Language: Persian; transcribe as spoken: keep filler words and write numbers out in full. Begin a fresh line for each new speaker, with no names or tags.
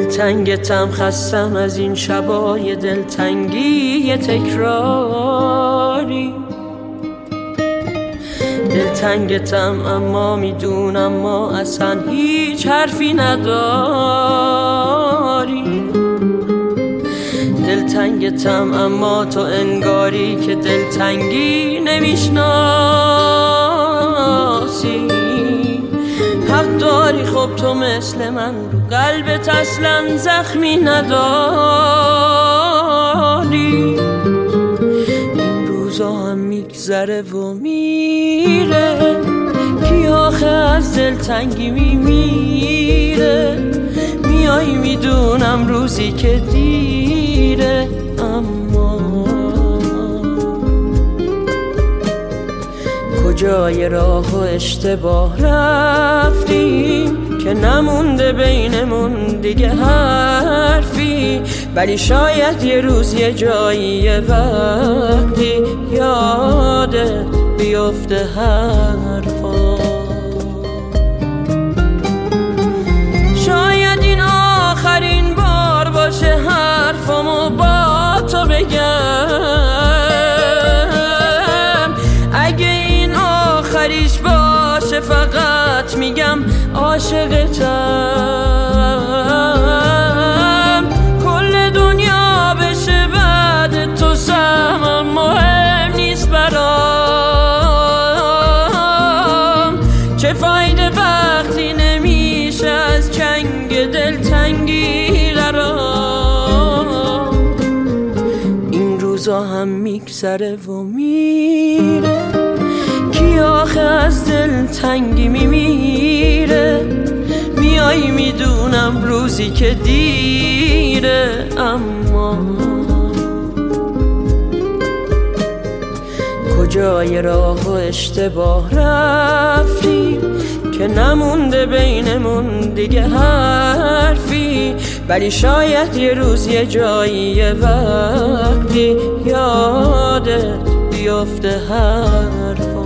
دلتنگتم، خستم از این شبای دلتنگی تکراری. دلتنگتم اما میدونم ما اصلا هیچ حرفی نداری. دلتنگتم اما تو انگاری که دلتنگی نمیشناسی. حق داری، خب تو مثل من رو قلبت اصلا زخمی نداری. این روزا هم میگذره و میره، کی آخه از دلتنگی میمیره. میای میدونم روزی که دیره، اما کجای راه و اشتباه رفتیم که نمونده بینمون دیگه حرفی. ولی شاید یه روز یه جایی یه وقتی یادت بیفته حرفا. شاید این آخرین بار باشه حرفامو با تو بگم. اگه این آخریش باشه فقط میگم عاشقتم. کل دنیا بشه بعد تو سهم، مهم نیست برام. چه فایده وقتی نمیشه از چنگ دلتنگی رام. این روزا هم میگذره و میره، کی آخه از دلتنگی میمیره. میای میدونم روزی که دیره، اما کجای راه و اشتباه رفتیم که نمونده بینمون دیگه حرفی. ولی شاید یه روز یه جایی یه وقتی یادت بیفته حرفا.